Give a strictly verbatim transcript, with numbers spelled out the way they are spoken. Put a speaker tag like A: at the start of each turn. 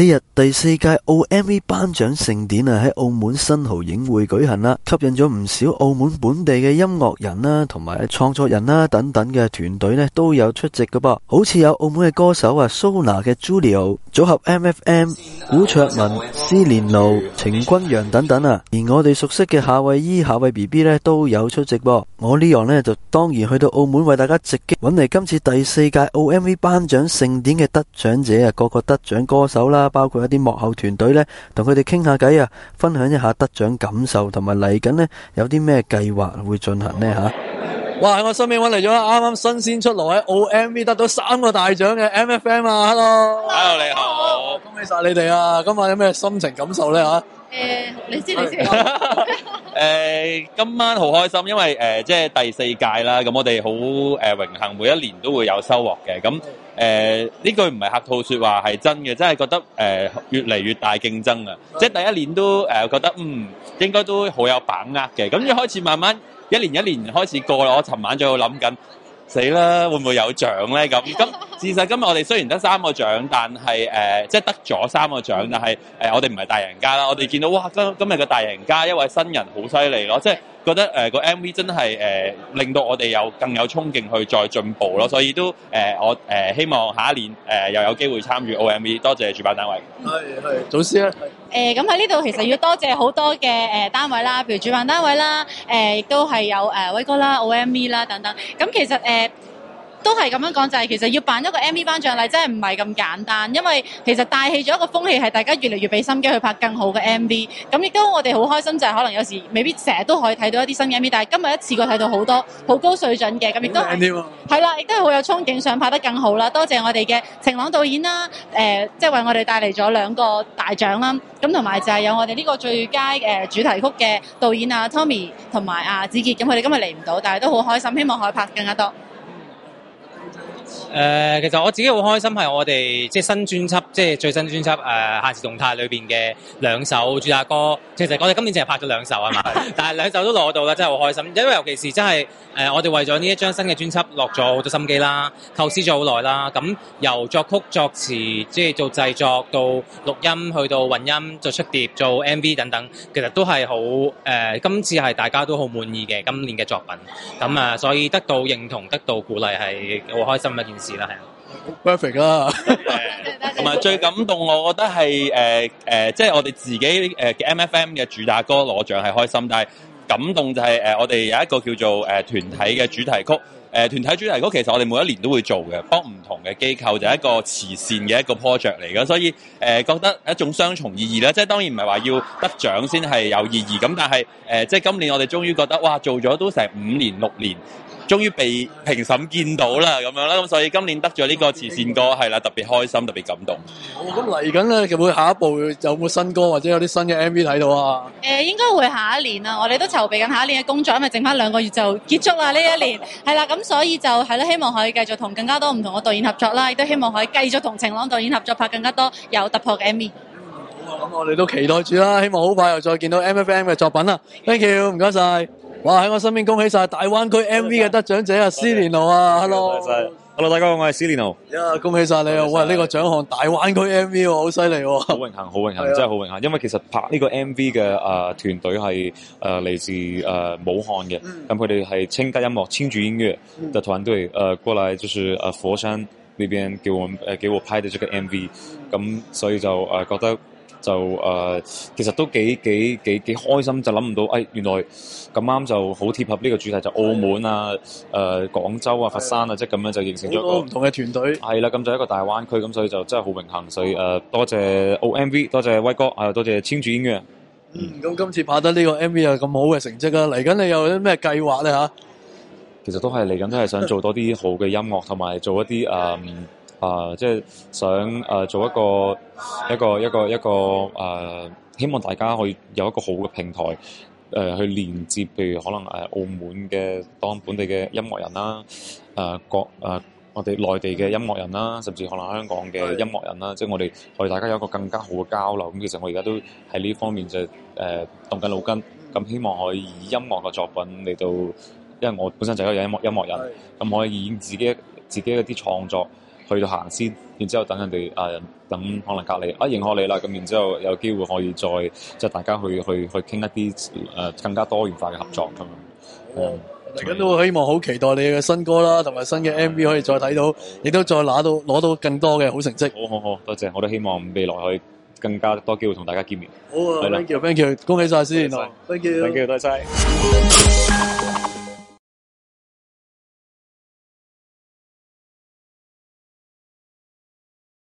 A: 呢日第四屆澳 M V 頒獎盛典啊喺澳門新濠影匯舉行啦，吸引咗唔少澳門本地嘅音樂人啦，同埋創作人啦等等嘅團隊呢都有出席噶噃，好似有澳門嘅歌手啊 Sona 嘅 Julio 組合 M F M、古卓文、施連奴、程君陽等等啊，而我哋熟悉嘅夏慧姨、夏慧 B B 呢都有出席噃。我呢樣呢就當然去到澳門為大家直擊揾嚟今次第四屆澳 M V 頒獎盛典嘅得獎者啊，各個得獎歌手啦，包括一啲幕後團隊呢，同佢哋傾下偈啊，分享一下得獎感受，同埋嚟緊呢有啲咩計劃會進行呢吓。哇！喺我身邊揾嚟咗啱啱新鮮出爐喺澳 M V 得到三個大獎嘅 M F M 啊 ，Hello，Hello
B: 你好，
A: 恭喜晒你哋啊！今晚有咩心情感受呢吓？
C: 誒、呃，你知你知。
B: 誒、呃，今晚好開心，因為誒、呃、即係第四屆啦，咁我哋好誒榮幸，每一年都會有收穫嘅。咁誒呢句唔係客套説話，係真嘅，真係覺得誒、呃、越嚟越大競爭啊！即係第一年都誒、呃、覺得嗯應該都好有把握嘅，咁一開始慢慢一年一年開始過啦。我尋晚仲喺度諗緊。死啦！會唔會有獎咧？咁咁事實今日我哋雖然得三個獎，但係誒、呃、即係得咗三個獎，但係誒、呃、我哋唔係大贏家啦。我哋見到哇，今今日嘅大贏家一位新人好犀利咯，即係覺得誒個、呃、M V 真係誒、呃、令到我哋有更有衝勁去再進步咯。所以都誒、呃、我誒、呃、希望下一年誒、呃、又有機會參與 O M V。多謝主辦單位。
A: 係係，祖師咧。
C: 誒咁喺呢度其實要多謝好多嘅誒、呃、單位啦，譬如主辦單位啦，誒亦都係有誒、呃、威哥啦、O M V 啦等等。咁其實誒。呃都係咁樣講，就係、是、其實要辦一個 M V 頒獎禮真係唔係咁簡單，因為其實帶起咗一個風氣係大家越嚟越俾心機去拍更好嘅 M V。咁亦都我哋好開心就係可能有時未必成日都可以睇到一啲新嘅 M V，但係今日一次過睇到好多好高水準嘅，咁亦都係啦，亦都係好有衝勁想拍得更好啦。多謝我哋嘅晴朗導演啦，誒、呃、即係為我哋帶嚟咗兩個大獎啦。咁同埋就係有我哋呢個最佳誒、呃、主題曲嘅導演啊 Tommy 同埋阿子傑，咁佢哋今日嚟唔到，但係都好開心，希望可以拍更加多。
D: 誒、呃，其實我自己好開心係我哋即係新專輯，即係最新專輯誒《限時動態》裏邊嘅兩首主打歌。其實我哋今年淨係拍咗兩首啊嘛，但係兩首都攞到啦，真係好開心。因為尤其是真係誒，我哋為咗呢一張新嘅專輯落咗好多心機啦，構思咗好耐啦。咁由作曲作詞，即係做製作到錄音，去到混音，做出碟，做 M V 等等，其實都係好誒。今次係大家都好滿意嘅今年嘅作品。咁啊，所以得到認同，得到鼓勵係好開心嘅一件事啦，係啊。
A: perfect 啦，
B: 同埋最感動，我覺得係誒誒，即係我哋自己誒嘅 M F M 嘅主打歌攞獎係開心，但係感動就係、是、誒、呃、我哋有一個叫做誒、呃、團體嘅主題曲。誒、呃、團體主題曲其實我哋每一年都會做嘅，幫唔同嘅機構就係一個慈善嘅一個 project 嚟嘅，所以誒、呃、覺得一種雙重意義啦。即係當然唔係話要得獎先係有意義咁，但係誒、呃、即係今年我哋終於覺得哇，做咗都成五年六年。終於被評審見到啦，咁樣啦，咁所以今年得咗呢個慈善歌係啦，特別開心，特別感動。
A: 好，咁嚟緊咧，會下一步有冇新歌或者有啲新嘅 M V 睇到啊？
C: 誒、呃，應該會下一年啦，我哋都籌備緊下一年嘅工作，因為剩翻兩個月就結束啦呢一年，係啦，咁所以就係咯，希望可以繼續同更加多唔同嘅導演合作啦，亦都希望可以繼續同晴朗導演合作拍更加多有突破嘅 M V。
A: 好啊，咁我哋都期待住啦，希望好快又再見到 M F M 嘅作品啦。Thank you，唔該晒。哇！喺我身邊恭喜晒大灣區 M V 嘅得獎者啊，施連奴啊 ，Hello，Hello，
E: 大家好，我係施連奴。
A: 呀，恭喜晒你啊！喂，呢個獎項大灣區 M V 喎，好犀利喎！
E: 好榮幸，好榮幸，真係好榮幸。因為其實拍呢個 M V 嘅誒團隊係誒嚟自誒、呃、武漢嘅，咁佢哋係清吉音樂、青桔音樂嘅團隊，誒、呃、過來就是誒佛山呢邊叫我誒給我拍的這個 M V，咁所以就誒、呃、覺得。就誒、呃，其實都幾幾幾幾開心，就諗唔到，誒、哎、原來咁啱就好貼合呢個主題，就澳門啊、誒、呃、廣州啊、佛山啊，即係咁樣就形成咗一個
A: 唔同嘅團隊。係
E: 啦，咁就一個大灣區，咁所以就真係好榮幸，所以誒、呃、多謝 O M V， 多謝威哥，啊多謝青桔音樂。
A: 嗯，咁今次拍得呢個 M V 有咁好嘅成績啊，嚟緊你有啲咩計劃咧嚇？
E: 其實都係嚟緊都係想做多啲好嘅音樂，同埋做一啲誒。嗯啊、呃，即係想誒、呃、做一個一個一個一個誒、呃，希望大家可以有一個好嘅平台誒、呃、去連接，譬如可能誒、呃、澳門嘅當本地嘅音樂人啦，誒、呃、國誒、呃、我哋內地嘅音樂人啦，甚至可能香港嘅音樂人啦，即係我哋可以大家有一個更加好嘅交流。咁其實我而家都喺呢方面就誒、呃、動緊腦筋，咁希望可以以音樂嘅作品嚟到，因為我本身就係一個音樂音樂人，咁可以以自己自己一啲創作。去到行先， 然之後等人哋誒、呃、等可能隔離啊認可你啦，咁然之後有機會可以再即係大家去去去傾一啲誒、呃、更加多元化嘅合作咁樣。嗯
F: 嚟緊都希望好期待你嘅新歌啦，同埋新嘅 M V 可以再睇到，亦都再拿到攞到更多嘅好成績。
E: 好好好，多謝，我都希望未來可以更加多機會同大家見面。
F: 好啊
E: 係啦
F: ，thank you，thank you，恭喜晒先，thank you，
E: thank you，多謝。